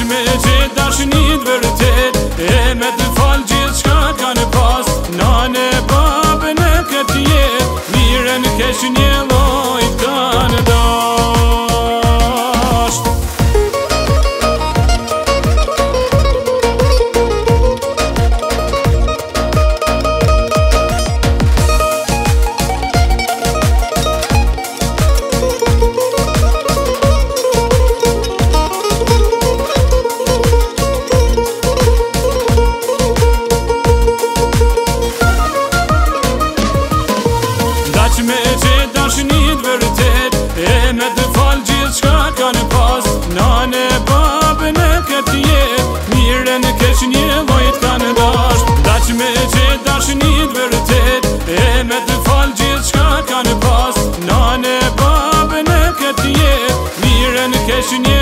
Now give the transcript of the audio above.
Dash me qit dashnit vërtet, e me të fal gjithë shka kanë pas. Nane babë në këtë jet, mirën keq një lloj kanë dasht. Dash me qit dashnit vërtet, e me të fal gjithë shka kanë pas. Nane babë në këtë jet, mirën keq një lloj kanë dasht. Dash me qit dashnit vërtet, e me të fal gjithë shka kanë pas. Nane babë në këtë jet, mirën keq një